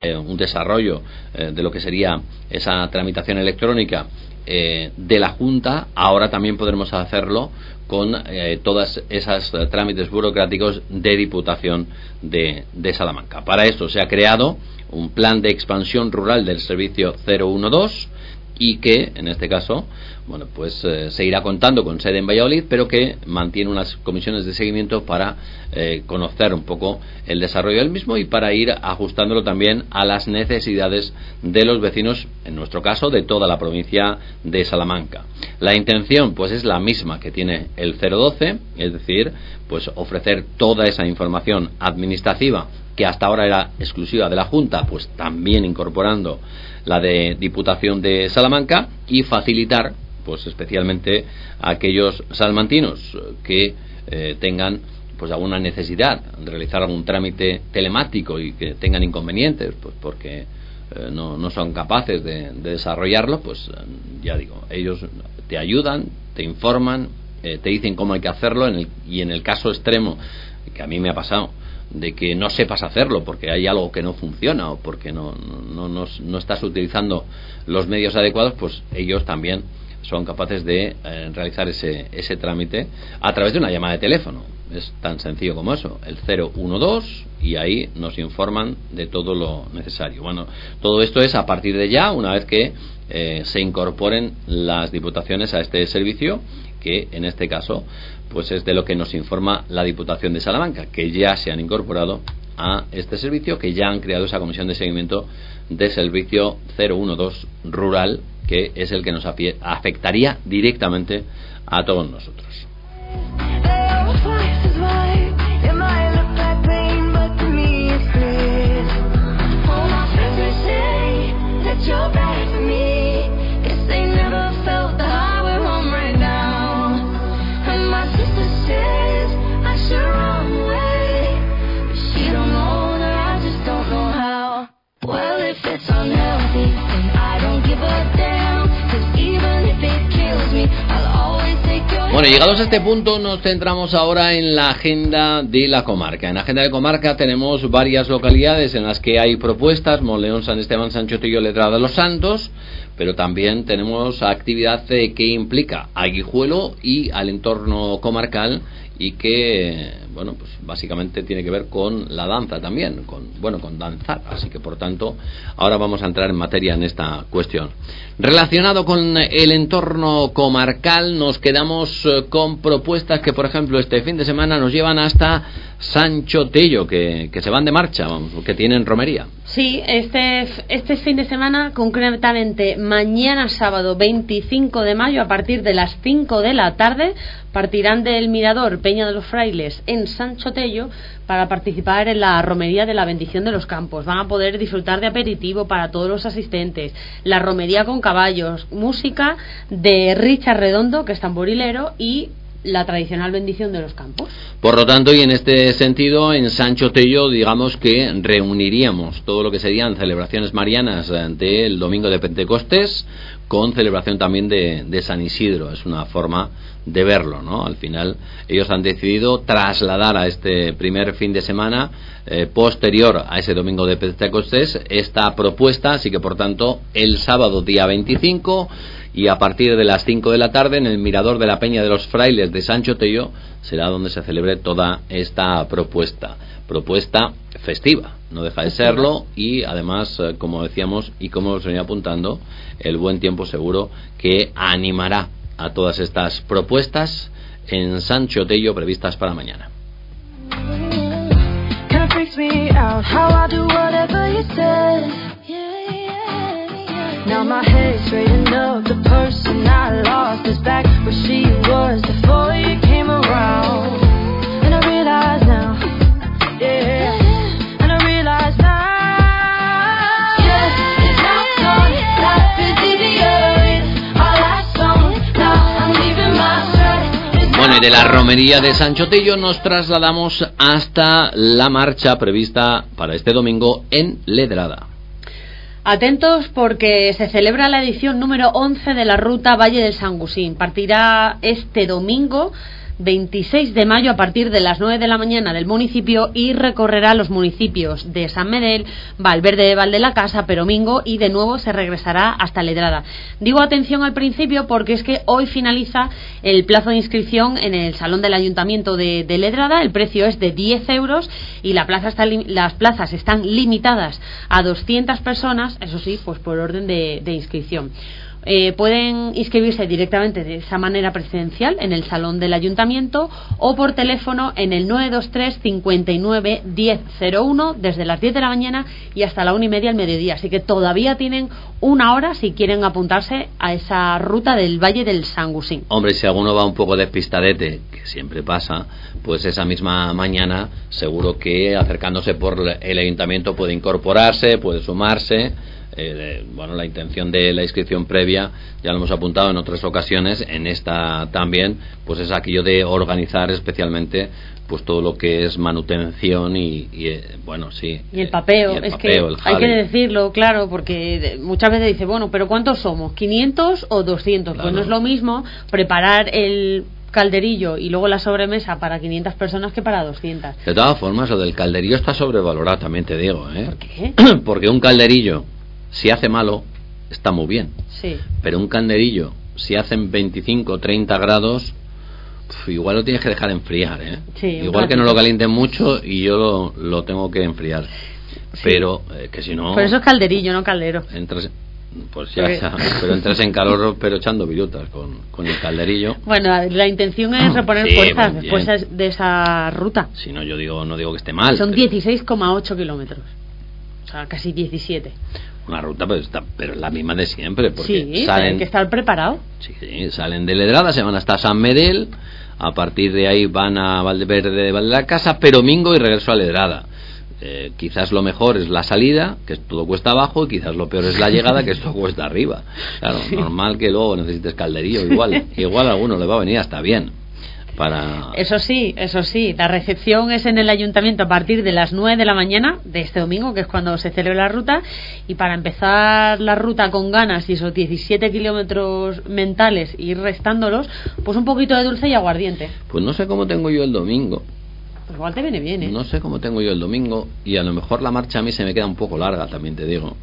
un desarrollo de lo que sería esa tramitación electrónica de la Junta, ahora también podremos hacerlo con todas esas trámites burocráticos de Diputación de Salamanca. Para esto se ha creado un plan de expansión rural del servicio 012 y que, en este caso, bueno, pues se irá contando con sede en Valladolid, pero que mantiene unas comisiones de seguimiento para conocer un poco el desarrollo del mismo y para ir ajustándolo también a las necesidades de los vecinos, en nuestro caso, de toda la provincia de Salamanca. La intención, pues, es la misma que tiene el 012, es decir, pues ofrecer toda esa información administrativa que hasta ahora era exclusiva de la Junta, pues también incorporando la de Diputación de Salamanca, y facilitar, pues especialmente a aquellos salmantinos que tengan pues alguna necesidad de realizar algún trámite telemático y que tengan inconvenientes, pues porque no son capaces de desarrollarlo, pues ya digo, ellos te ayudan, te informan, te dicen cómo hay que hacerlo, y en el caso extremo que a mí me ha pasado, de que no sepas hacerlo porque hay algo que no funciona o porque no estás utilizando los medios adecuados, pues ellos también son capaces de realizar ese trámite a través de una llamada de teléfono. Es tan sencillo como eso, el 012, y ahí nos informan de todo lo necesario. Bueno, todo esto es a partir de ya, una vez que se incorporen las diputaciones a este servicio, que en este caso pues es de lo que nos informa la Diputación de Salamanca, que ya se han incorporado a este servicio, que ya han creado esa comisión de seguimiento de servicio 012 rural, que es el que nos afectaría directamente a todos nosotros. Bueno, llegados a este punto nos centramos ahora en la agenda de la comarca. En la agenda de comarca tenemos varias localidades en las que hay propuestas: Monleón, San Esteban, Sancho Tillo, Letrada, Los Santos, pero también tenemos actividad que implica a Guijuelo y al entorno comarcal, y que, bueno, pues básicamente tiene que ver con la danza también, con danzar. Así que, por tanto, ahora vamos a entrar en materia en esta cuestión. Relacionado con el entorno comarcal, nos quedamos con propuestas que, por ejemplo, este fin de semana nos llevan hasta Sancho Tello, que se van de marcha, vamos, que tienen romería. Sí, este fin de semana, concretamente mañana sábado 25 de mayo, a partir de las 5 de la tarde, partirán del Mirador Peña de los Frailes en Sancho Tello para participar en la romería de la bendición de los campos. Van a poder disfrutar de aperitivo para todos los asistentes, la romería con caballos, música de Richard Redondo, que es tamborilero, y la tradicional bendición de los campos. Por lo tanto, y en este sentido, en Sancho Tello, digamos que reuniríamos todo lo que serían celebraciones marianas del domingo de Pentecostés con celebración también de San Isidro. Es una forma de verlo, ¿no? Al final, ellos han decidido trasladar a este primer fin de semana posterior a ese domingo de Pentecostés esta propuesta, así que, por tanto, el sábado día 25, y a partir de las 5 de la tarde, en el Mirador de la Peña de los Frailes de Sancho Tello, será donde se celebre toda esta propuesta festiva, no deja de serlo, y además, como decíamos y como os venía apuntando, el buen tiempo seguro que animará a todas estas propuestas en Sancho Tello previstas para mañana. Now my head's straightened up. The person I lost is back where she was before you came around. And I realize now, yeah, and I realize now, yeah, it's not gone. Life is easier. Our last song. Now I'm leaving my shirt. Bueno, y de la romería de Sancho Tello nos trasladamos hasta la marcha prevista para este domingo en Ledrada. Atentos, porque se celebra la edición número 11 de la ruta Valle del Sangusín. Partirá este domingo 26 de mayo a partir de las 9 de la mañana del municipio y recorrerá los municipios de San Medel, Valverde de Valdelacasa, Peromingo y de nuevo se regresará hasta Ledrada. Digo atención al principio porque es que hoy finaliza el plazo de inscripción en el Salón del Ayuntamiento de Ledrada. El precio es de 10 euros y las plazas están limitadas a 200 personas, eso sí, pues por orden de inscripción. Pueden inscribirse directamente de esa manera presencial en el Salón del Ayuntamiento o por teléfono en el 923 59 1001 desde las 10 de la mañana y hasta la 1:30 al mediodía. Así que todavía tienen una hora si quieren apuntarse a esa ruta del Valle del Sangusín. Hombre, si alguno va un poco despistadete, que siempre pasa, pues esa misma mañana seguro que acercándose por el Ayuntamiento puede incorporarse, puede sumarse. Bueno, la intención de la inscripción previa ya lo hemos apuntado en otras ocasiones, en esta también, pues es aquello de organizar especialmente pues todo lo que es manutención y bueno, sí. Y el papeo, es que hay que decirlo, claro, porque muchas veces dice, bueno, pero ¿cuántos somos? ¿500 o 200? Claro. Pues no es lo mismo preparar el calderillo y luego la sobremesa para 500 personas que para 200. De todas formas, lo del calderillo está sobrevalorado, también te digo, ¿Por qué? Porque un calderillo, si hace malo, está muy bien. Sí. Pero un calderillo, si hacen 25 o 30 grados, igual lo tienes que dejar enfriar, ¿eh? Sí, igual que no lo calienten mucho y yo lo tengo que enfriar. Sí. Pero que si no... Por eso es calderillo, no caldero. Pues ya, pero entras en calor pero echando virutas con el calderillo. Bueno, la intención es reponer fuerzas después de esa ruta. Si no, no digo que esté mal. Son 16,8 kilómetros. O sea, casi 17. Una ruta pero es la misma de siempre, porque sí, hay que estar preparado. Sí, salen de Ledrada, se van hasta San Medel, a partir de ahí van a Valverde de Valdelacasa, Peromingo y regreso a Ledrada. Quizás lo mejor es la salida, que todo cuesta abajo, y quizás lo peor es la llegada, que esto cuesta arriba. Claro, sí. Normal que luego necesites calderillo, igual a alguno le va a venir hasta bien. Eso sí, la recepción es en el Ayuntamiento a partir de las 9 de la mañana de este domingo, que es cuando se celebra la ruta, y para empezar la ruta con ganas y esos 17 kilómetros mentales y ir restándolos, pues un poquito de dulce y aguardiente. Pues no sé cómo tengo yo el domingo. Pues igual te viene bien, ¿eh? No sé cómo tengo yo el domingo, y a lo mejor la marcha a mí se me queda un poco larga, también te digo.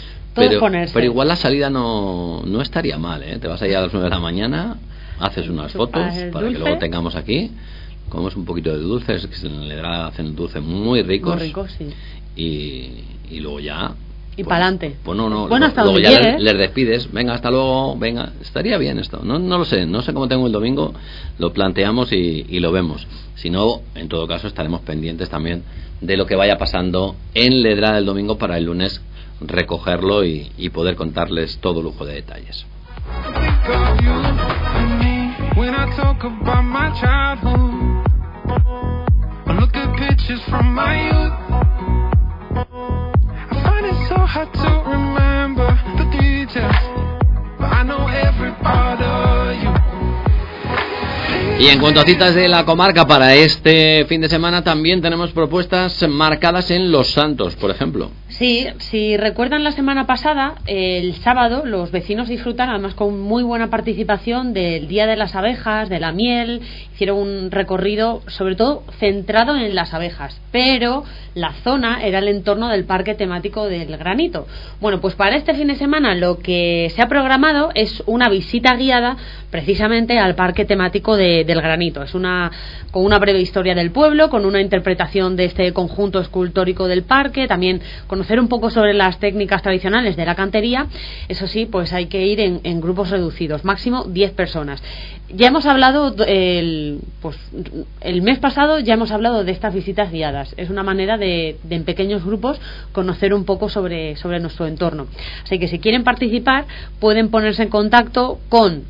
Pero igual la salida no estaría mal, ¿eh? Te vas a ir a las 9 de la mañana, haces unas fotos para que luego tengamos aquí, comemos un poquito de dulces, que en Ledrada hacen dulces muy ricos. Muy ricos, sí. Y luego ya... Y para adelante. Pues no, bueno, hasta luego donde ya les despides, venga, hasta luego, venga, estaría bien esto. No lo sé, no sé cómo tengo el domingo, lo planteamos y lo vemos. Si no, en todo caso estaremos pendientes también de lo que vaya pasando en Ledrada el domingo para el lunes recogerlo y poder contarles todo lujo de detalles. When I talk about my childhood, I look at pictures from my youth. I find it so hard to remember the details, but I know every part of you. Y en cuanto a citas de la comarca para este fin de semana, también tenemos propuestas marcadas en Los Santos, por ejemplo. Sí, si recuerdan la semana pasada, el sábado los vecinos disfrutaron, además con muy buena participación, del Día de las Abejas, de la miel. Hicieron un recorrido sobre todo centrado en las abejas, pero la zona era el entorno del parque temático del Granito. Bueno, pues para este fin de semana lo que se ha programado es una visita guiada precisamente al parque temático del Granito. Es con una breve historia del pueblo, con una interpretación de este conjunto escultórico del parque, también conocer un poco sobre las técnicas tradicionales de la cantería. Eso sí, pues hay que ir en grupos reducidos, máximo 10 personas. Ya hemos hablado el mes pasado ya hemos hablado de estas visitas guiadas. Es una manera de en pequeños grupos conocer un poco sobre nuestro entorno. Así que si quieren participar pueden ponerse en contacto con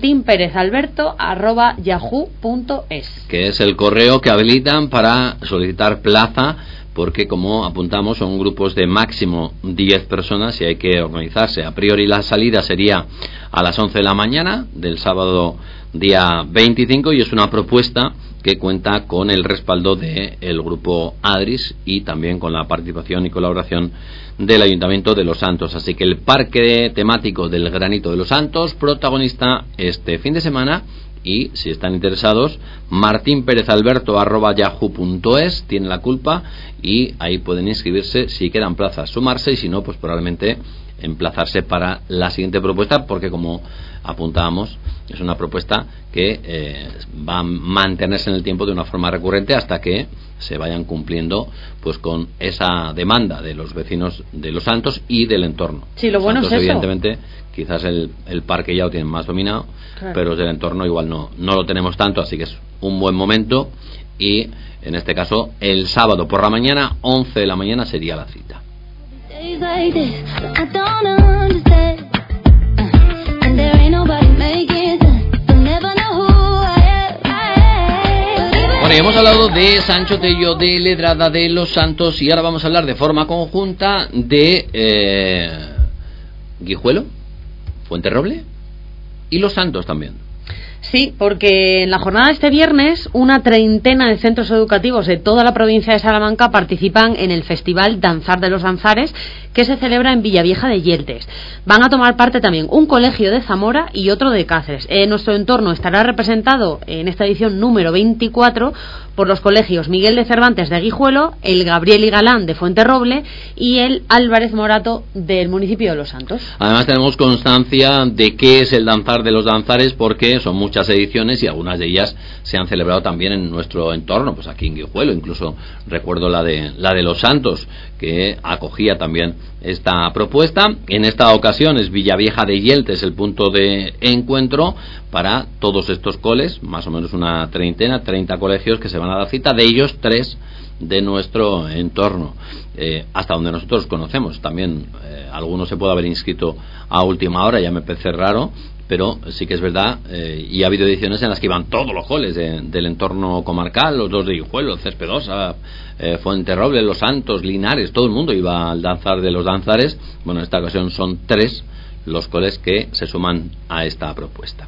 martinperezalberto@yahoo.es, que es el correo que habilitan para solicitar plaza, porque como apuntamos son grupos de máximo 10 personas y hay que organizarse. A priori la salida sería a las 11 de la mañana del sábado día 25 y es una propuesta que cuenta con el respaldo del grupo ADRIS y también con la participación y colaboración del Ayuntamiento de Los Santos. Así que el parque temático del Granito de Los Santos, protagonista este fin de semana y si están interesados, martinperezalberto@yahoo.es, tiene la culpa, y ahí pueden inscribirse si quedan plazas, sumarse, y si no, pues probablemente emplazarse para la siguiente propuesta, porque como apuntábamos, es una propuesta que va a mantenerse en el tiempo de una forma recurrente hasta que se vayan cumpliendo pues con esa demanda de los vecinos de Los Santos y del entorno. Sí, lo bueno Santos, es eso. evidentemente, quizás el parque ya lo tienen más dominado, claro, pero del entorno igual no lo tenemos tanto, así que es un buen momento, y en este caso el sábado por la mañana, 11 de la mañana sería la cita. Bueno, y hemos hablado de Sancho Tello, de Ledrada, de Los Santos, y ahora vamos a hablar de forma conjunta de Guijuelo, Fuenterroble y Los Santos también. Sí, porque en la jornada de este viernes una treintena de centros educativos de toda la provincia de Salamanca participan en el Festival Danzar de los Danzares, que se celebra en Villavieja de Yeltes. Van a tomar parte también un colegio de Zamora y otro de Cáceres. Nuestro entorno estará representado en esta edición número 24 por los colegios Miguel de Cervantes de Guijuelo, el Gabriel y Galán de Fuenterroble y el Álvarez Morato del municipio de Los Santos. Además tenemos constancia de qué es el Danzar de los Danzares, porque son muchas ediciones y algunas de ellas se han celebrado también en nuestro entorno, pues aquí en Guijuelo, incluso recuerdo la de Los Santos, que acogía también esta propuesta. En esta ocasión es Villavieja de Yeltes el punto de encuentro para todos estos coles, más o menos una treintena, 30 colegios que se van a dar cita, de ellos 3 de nuestro entorno, hasta donde nosotros conocemos. También algunos se puede haber inscrito a última hora, ya me parece raro, pero sí que es verdad, y ha habido ediciones en las que iban todos los coles del entorno comarcal, los 2 de Guijuelo, Cespedosa, Fuenterroble, Los Santos, Linares, todo el mundo iba al Danzar de los Danzares. Bueno, en esta ocasión son 3 los coles que se suman a esta propuesta.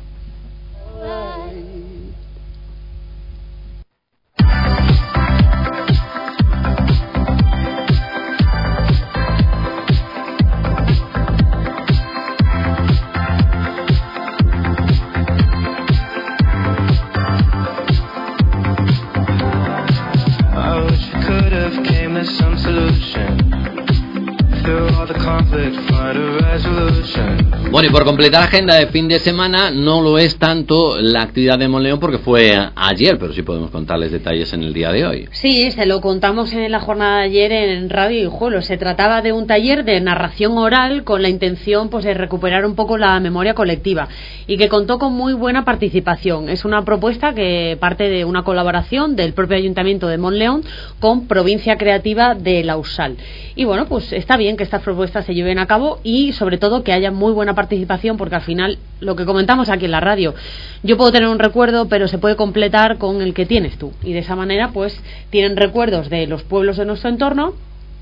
Bueno, y por completar la agenda de fin de semana, no lo es tanto la actividad de Monleón porque fue ayer, pero sí podemos contarles detalles en el día de hoy. Sí, se lo contamos en la jornada de ayer en Radio Guijuelo. Se trataba de un taller de narración oral con la intención pues de recuperar un poco la memoria colectiva y que contó con muy buena participación. Es una propuesta que parte de una colaboración del propio Ayuntamiento de Monleón con Provincia Creativa de la USAL. Y bueno, pues está bien que estas propuestas se lleven a cabo y sobre todo que haya muy buena participación, porque al final, lo que comentamos aquí en la radio, yo puedo tener un recuerdo, pero se puede completar con el que tienes tú, y de esa manera pues tienen recuerdos de los pueblos de nuestro entorno,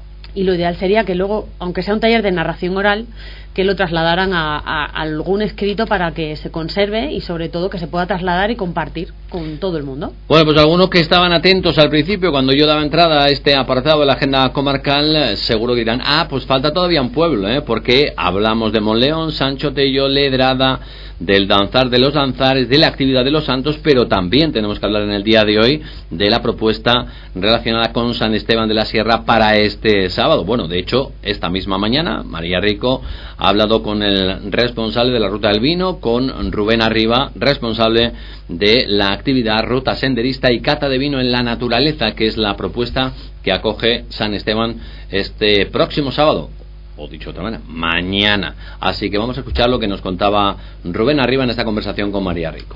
y lo ideal sería que luego, aunque sea un taller de narración oral, que lo trasladaran a algún escrito para que se conserve y sobre todo que se pueda trasladar y compartir con todo el mundo. Bueno, pues algunos que estaban atentos al principio cuando yo daba entrada a este apartado de la agenda comarcal, seguro que dirán, pues falta todavía un pueblo, porque hablamos de Monleón, Sancho Tello, Ledrada, del Danzar de los Danzares, de la actividad de Los Santos, pero también tenemos que hablar en el día de hoy de la propuesta relacionada con San Esteban de la Sierra para este sábado. Bueno, de hecho, esta misma mañana María Rico ha hablado con el responsable de la Ruta del Vino, con Rubén Arriba, responsable de la actividad Ruta Senderista y Cata de Vino en la Naturaleza, que es la propuesta que acoge San Esteban este próximo sábado, o dicho de otra manera, mañana. Así que vamos a escuchar lo que nos contaba Rubén Arriba en esta conversación con María Rico.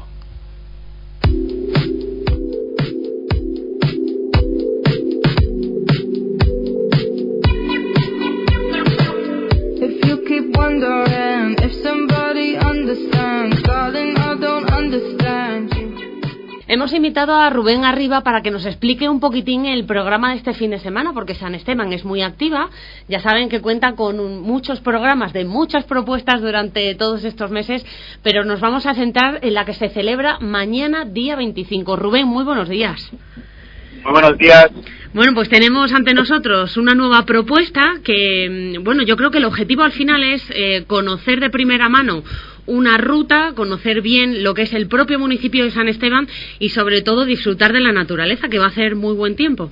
Hemos invitado a Rubén Arriba para que nos explique un poquitín el programa de este fin de semana, porque San Esteban es muy activa. Ya saben que cuenta con muchos programas de muchas propuestas durante todos estos meses, pero nos vamos a centrar en la que se celebra mañana, día 25. Rubén, muy buenos días. Muy buenos días. Bueno, pues tenemos ante nosotros una nueva propuesta que, bueno, yo creo que el objetivo al final es conocer de primera mano una ruta, conocer bien lo que es el propio municipio de San Esteban y sobre todo disfrutar de la naturaleza, que va a hacer muy buen tiempo.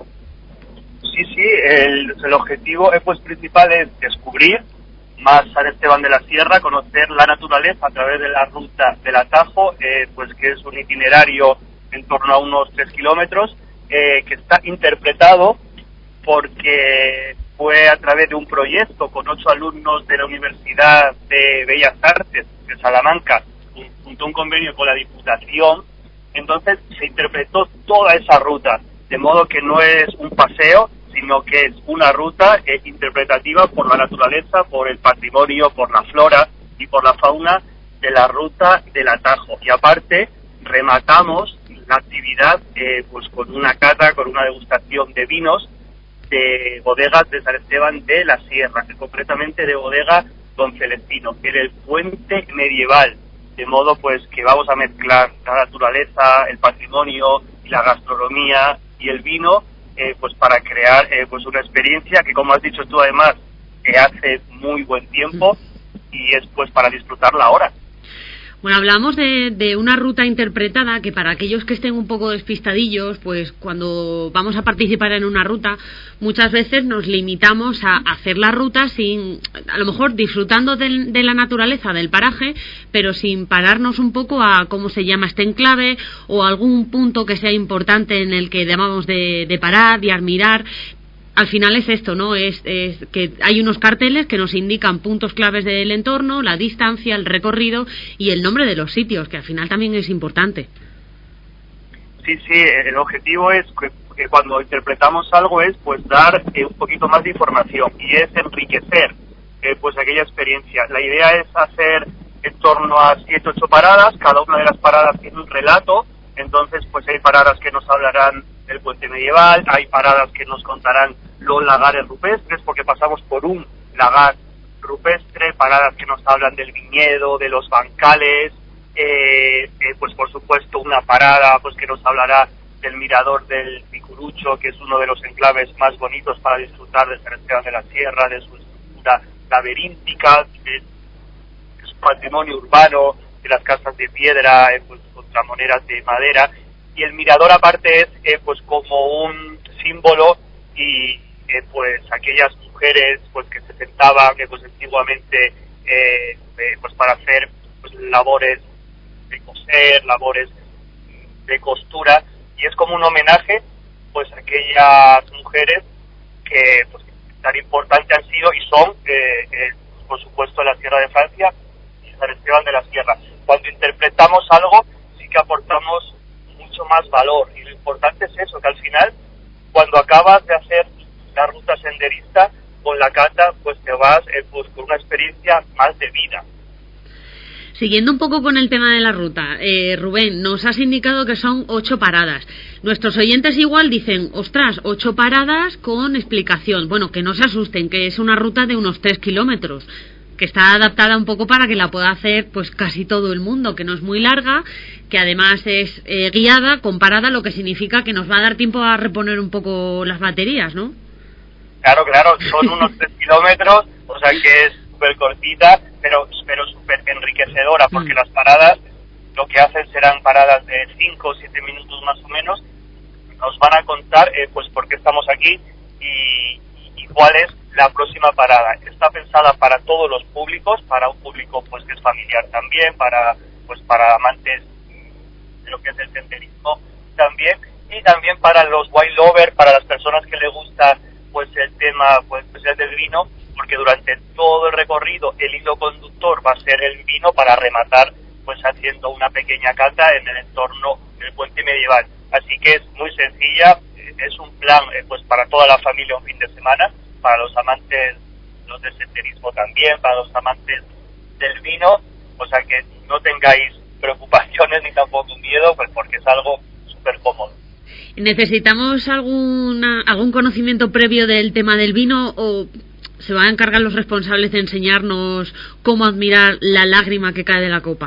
Sí, el objetivo principal es descubrir más San Esteban de la Sierra, conocer la naturaleza a través de la ruta del Atajo, que es un itinerario en torno a unos 3 kilómetros, que está interpretado porque fue a través de un proyecto con 8 alumnos de la Universidad de Bellas Artes de Salamanca, junto a un convenio con la Diputación. Entonces se interpretó toda esa ruta, de modo que no es un paseo, sino que es una ruta interpretativa por la naturaleza, por el patrimonio, por la flora y por la fauna de la ruta del Atajo. Y aparte, rematamos la actividad con una cata, con una degustación de vinos de bodegas de San Esteban de la Sierra, concretamente de bodega Don Celestino, en el puente medieval, de modo que vamos a mezclar la naturaleza, el patrimonio y la gastronomía y el vino, para crear una experiencia que, como has dicho tú, además, que hace muy buen tiempo y es para disfrutarla ahora. Bueno, hablamos de una ruta interpretada que para aquellos que estén un poco despistadillos, pues cuando vamos a participar en una ruta, muchas veces nos limitamos a hacer la ruta a lo mejor disfrutando de la naturaleza del paraje, pero sin pararnos un poco a cómo se llama este enclave o algún punto que sea importante en el que debamos de parar y admirar. Al final es esto, ¿no? Es que hay unos carteles que nos indican puntos claves del entorno, la distancia, el recorrido y el nombre de los sitios, que al final también es importante. Sí, el objetivo es que cuando interpretamos algo es dar un poquito más de información y es enriquecer aquella experiencia. La idea es hacer en torno a 7-8 paradas, cada una de las paradas tiene un relato, entonces hay paradas que nos hablarán del puente medieval, hay paradas que nos contarán los lagares rupestres, porque pasamos por un lagar rupestre, paradas que nos hablan del viñedo, de los bancales, por supuesto una parada que nos hablará del mirador del Picurucho, que es uno de los enclaves más bonitos para disfrutar de San Esteban de la Sierra, de su estructura laberíntica, de su patrimonio urbano, de las casas de piedra, con tramoneras de madera. Y el mirador aparte es como un símbolo y aquellas mujeres que se sentaban antiguamente para hacer labores de coser, labores de costura, y es como un homenaje a aquellas mujeres que tan importantes han sido y son por supuesto en la Sierra de Francia y San Esteban de la Sierra. Cuando interpretamos algo sí que aportamos mucho más valor, y lo importante es eso, que al final cuando acabas de hacer la ruta senderista con la cata te vas con una experiencia más de vida. Siguiendo un poco con el tema de la ruta, Rubén, nos has indicado que son 8 paradas. Nuestros oyentes igual dicen, ostras, 8 paradas con explicación. Bueno, que no se asusten, que es una ruta de unos 3 kilómetros, que está adaptada un poco para que la pueda hacer casi todo el mundo, que no es muy larga, que además es guiada, con parada, lo que significa que nos va a dar tiempo a reponer un poco las baterías, ¿no? Claro, son unos 3 kilómetros, o sea que es súper cortita, pero súper enriquecedora, porque las paradas lo que hacen serán paradas de 5 o 7 minutos más o menos. Nos van a contar por qué estamos aquí y cuál es la próxima parada. Está pensada para todos los públicos, para un público que es familiar también, para amantes de lo que es el senderismo también, y también para los wine lovers, para las personas que les gusta el tema especial del vino, porque durante todo el recorrido el hilo conductor va a ser el vino, para rematar haciendo una pequeña cata en el entorno del puente medieval. Así que es muy sencilla, es un plan para toda la familia, un fin de semana, para los amantes del senderismo también, para los amantes del vino, o sea que no tengáis preocupaciones ni tampoco miedo, porque es algo súper cómodo. ¿Necesitamos algún conocimiento previo del tema del vino o se van a encargar los responsables de enseñarnos cómo admirar la lágrima que cae de la copa?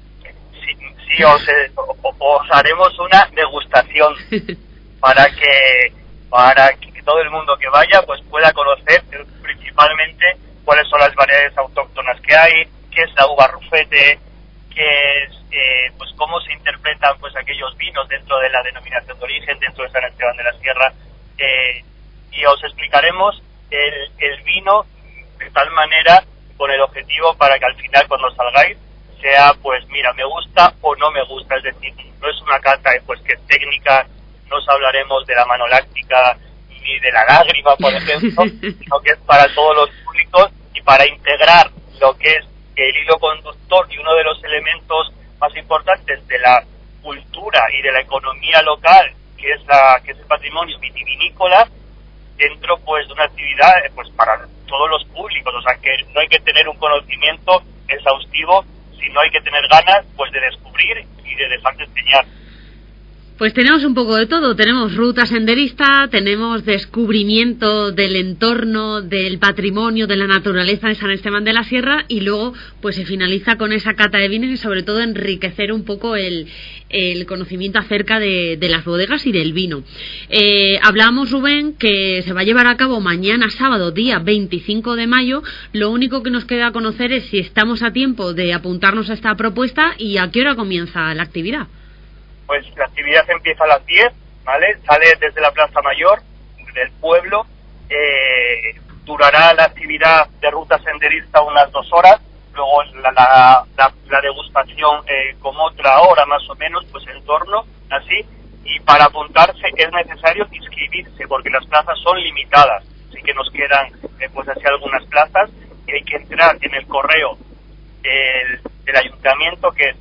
Sí, os haremos una degustación para que todo el mundo que vaya pueda conocer principalmente cuáles son las variedades autóctonas que hay, qué es la uva rufete, qué es pues cómo se interpretan pues aquellos vinos dentro de la denominación de origen, dentro de San Esteban de la Sierra, y os explicaremos el vino de tal manera, con el objetivo para que al final cuando salgáis sea pues mira, me gusta o no me gusta, es decir, no es una cata pues que es técnica, no os hablaremos de la mano láctica ni de la lágrima, por ejemplo, sino que es para todos los públicos y para integrar lo que es el hilo conductor y uno de los elementos más importantes de la cultura y de la economía local, que es el patrimonio vitivinícola, dentro pues de una actividad pues para todos los públicos, o sea que no hay que tener un conocimiento exhaustivo, sino hay que tener ganas pues de descubrir y de dejarse enseñar. Pues tenemos un poco de todo, tenemos ruta senderista, tenemos descubrimiento del entorno, del patrimonio, de la naturaleza de San Esteban de la Sierra, y luego pues se finaliza con esa cata de vinos y sobre todo enriquecer un poco el conocimiento acerca de las bodegas y del vino. Hablábamos, Rubén, que se va a llevar a cabo mañana sábado, día 25 de mayo. Lo único que nos queda conocer es si estamos a tiempo de apuntarnos a esta propuesta y a qué hora comienza la actividad. Pues la actividad empieza a las 10, ¿vale? Sale desde la Plaza Mayor del pueblo, durará la actividad de ruta senderista unas 2 horas, luego la degustación como otra hora más o menos, pues en torno, así, y para apuntarse es necesario inscribirse, porque las plazas son limitadas, así que nos quedan pues así algunas plazas, y hay que entrar en el correo del ayuntamiento, que es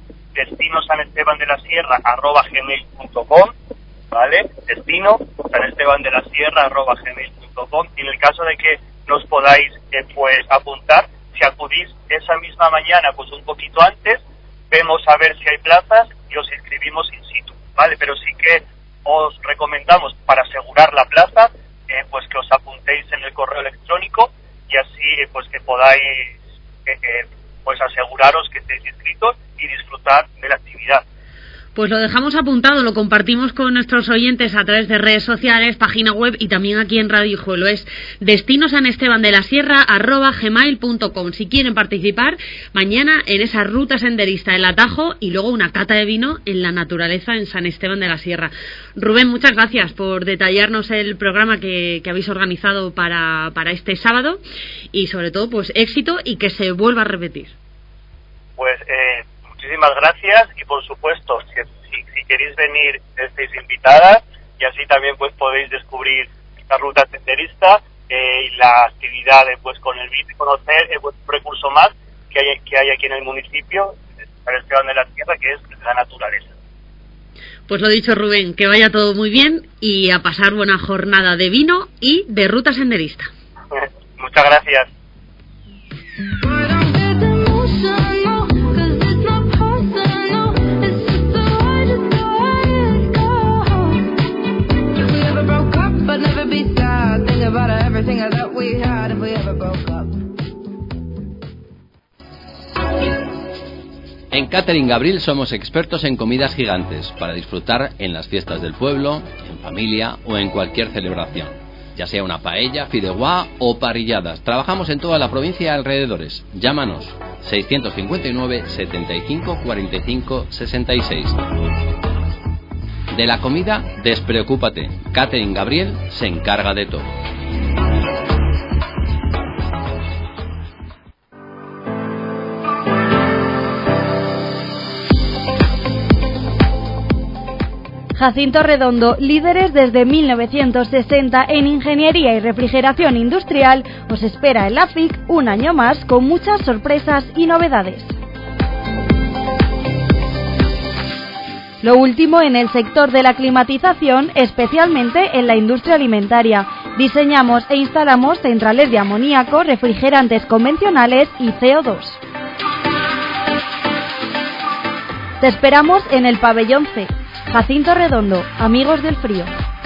destinosanestebandelasierra@gmail.com, ¿vale? destinosanestebandelasierra@gmail.com, y en el caso de que nos podáis pues apuntar, si acudís esa misma mañana pues un poquito antes, vemos a ver si hay plazas y os inscribimos in situ, ¿vale? Pero sí que os recomendamos, para asegurar la plaza, pues que os apuntéis en el correo electrónico, y así pues que podáis pues aseguraros que estéis inscritos y disfrutar de la actividad. Pues lo dejamos apuntado, lo compartimos con nuestros oyentes a través de redes sociales, página web y también aquí en Radio Hijuelo. Es destinosanestebandelasierra@gmail.com. Si quieren participar mañana en esa ruta senderista del Atajo y luego una cata de vino en la naturaleza en San Esteban de la Sierra. Rubén, muchas gracias por detallarnos el programa que habéis organizado para este sábado, y sobre todo pues éxito y que se vuelva a repetir. Pues muchísimas gracias, y por supuesto, si queréis venir, estáis invitadas, y así también pues podéis descubrir esta ruta senderista y la actividad pues con el vino, y conocer un recurso más que hay aquí en el municipio, San Esteban de la Sierra, que es la naturaleza. Pues lo dicho, Rubén, que vaya todo muy bien y a pasar buena jornada de vino y de ruta senderista. Muchas gracias. En Catering Gabriel somos expertos en comidas gigantes para disfrutar en las fiestas del pueblo, en familia o en cualquier celebración, ya sea una paella, fideuá o parrilladas. Trabajamos en toda la provincia y alrededores. Llámanos 659 75 45 66. De la comida, despreocúpate. Catering Gabriel se encarga de todo. Jacinto Redondo, líderes desde 1960 en ingeniería y refrigeración industrial, os espera en la FIC un año más con muchas sorpresas y novedades. Lo último en el sector de la climatización, especialmente en la industria alimentaria. Diseñamos e instalamos centrales de amoníaco, refrigerantes convencionales y CO2. Te esperamos en el pabellón C. Jacinto Redondo, amigos del frío.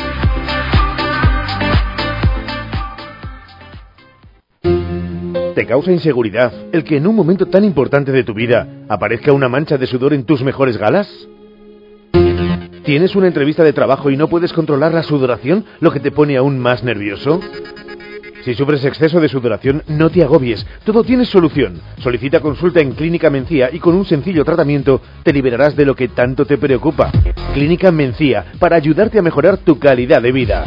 ¿Te causa inseguridad el que en un momento tan importante de tu vida aparezca una mancha de sudor en tus mejores galas? ¿Tienes una entrevista de trabajo y no puedes controlar la sudoración, lo que te pone aún más nervioso? Si sufres exceso de sudoración, no te agobies. Todo tiene solución. Solicita consulta en Clínica Mencía y con un sencillo tratamiento te liberarás de lo que tanto te preocupa. Clínica Mencía, para ayudarte a mejorar tu calidad de vida.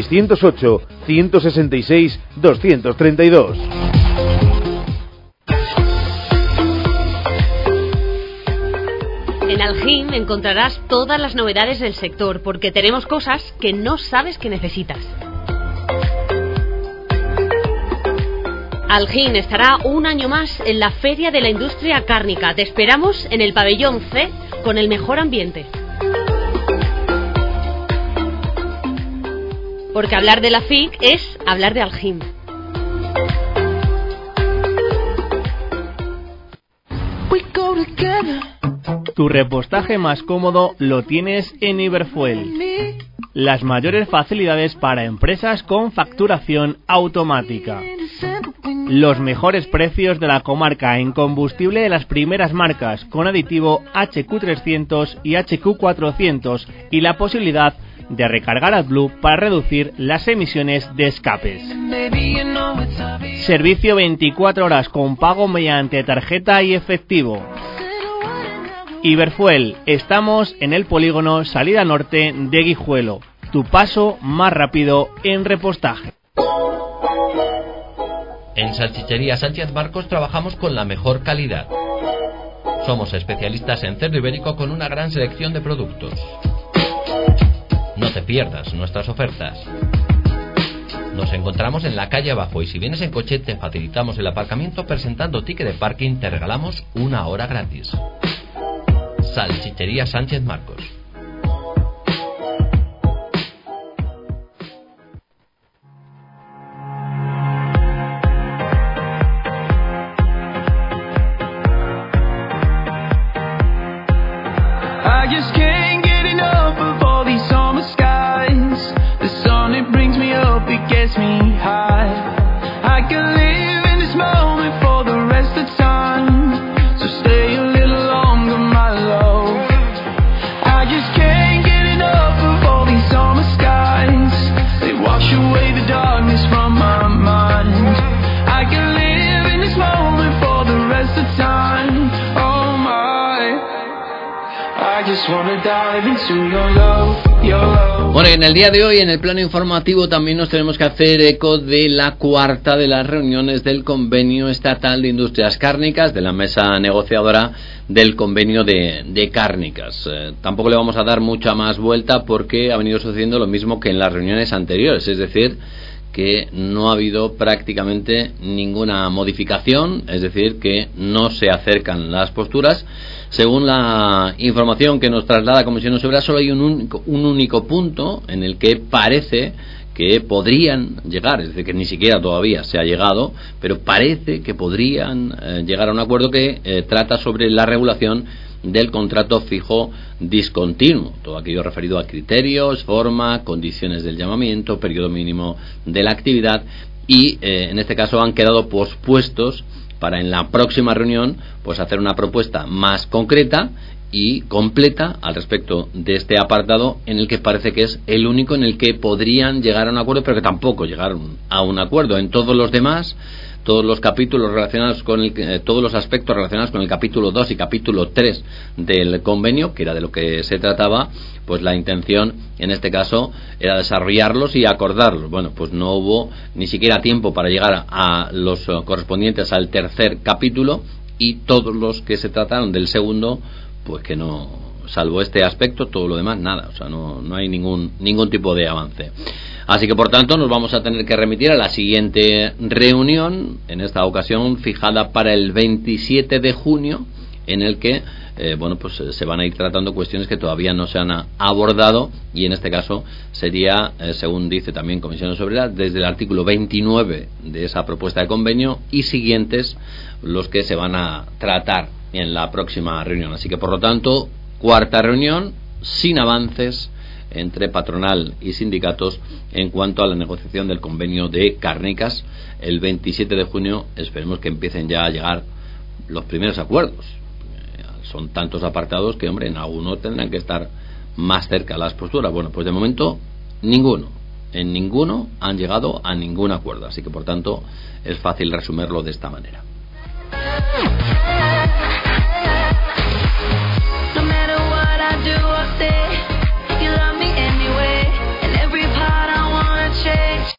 608-166-232. En Algim encontrarás todas las novedades del sector, porque tenemos cosas que no sabes que necesitas. Algim estará un año más en la Feria de la Industria Cárnica. Te esperamos en el pabellón C con el mejor ambiente. Porque hablar de la FIC es hablar de Algim. Tu repostaje más cómodo lo tienes en Iberfuel. Las mayores facilidades para empresas con facturación automática. Los mejores precios de la comarca en combustible de las primeras marcas con aditivo HQ300 y HQ400 y la posibilidad de recargar AdBlue para reducir las emisiones de escapes. Servicio 24 horas con pago mediante tarjeta y efectivo. Iberfuel, estamos en el polígono Salida Norte de Guijuelo. Tu paso más rápido en repostaje. En Salchichería Sánchez Marcos trabajamos con la mejor calidad. Somos especialistas en cerdo ibérico con una gran selección de productos. No te pierdas nuestras ofertas. Nos encontramos en la calle abajo y si vienes en coche te facilitamos el aparcamiento presentando ticket de parking, te regalamos 1 hora gratis. Salchichería Sánchez Marcos. Bueno, y en el día de hoy, en el plano informativo, también nos tenemos que hacer eco de la cuarta de las reuniones del Convenio Estatal de Industrias Cárnicas, de la mesa negociadora del convenio de cárnicas. Tampoco le vamos a dar mucha más vuelta porque ha venido sucediendo lo mismo que en las reuniones anteriores, es decir, que no ha habido prácticamente ninguna modificación, es decir, que no se acercan las posturas. Según la información que nos traslada Comisiones Obreras, solo hay un único punto en el que parece que podrían llegar, es decir, que ni siquiera todavía se ha llegado, pero parece que podrían llegar a un acuerdo que trata sobre la regulación del contrato fijo discontinuo, todo aquello referido a criterios, forma, condiciones del llamamiento, periodo mínimo de la actividad y en este caso han quedado pospuestos para en la próxima reunión pues hacer una propuesta más concreta y completa al respecto de este apartado, en el que parece que es el único en el que podrían llegar a un acuerdo, pero que tampoco llegaron a un acuerdo. En todos los demás, todos los capítulos relacionados con todos los aspectos relacionados con el capítulo 2 y capítulo 3 del convenio, que era de lo que se trataba, pues la intención en este caso era desarrollarlos y acordarlos. Bueno, pues no hubo ni siquiera tiempo para llegar a los correspondientes al tercer capítulo, y todos los que se trataron del segundo, pues que no, salvo este aspecto, todo lo demás nada, o sea, no hay ningún tipo de avance. Así que por tanto nos vamos a tener que remitir a la siguiente reunión, en esta ocasión fijada para el 27 de junio, en el que pues se van a ir tratando cuestiones que todavía no se han abordado, y en este caso sería, según dice también Comisiones Obreras, desde el artículo 29 de esa propuesta de convenio y siguientes los que se van a tratar en la próxima reunión. Así que por lo tanto, cuarta reunión sin avances entre patronal y sindicatos en cuanto a la negociación del convenio de cárnicas. El 27 de junio esperemos que empiecen ya a llegar los primeros acuerdos. Son tantos apartados que, hombre, en alguno tendrán que estar más cerca las posturas. Bueno, pues de momento ninguno en ninguno han llegado a ningún acuerdo, así que por tanto es fácil resumirlo de esta manera.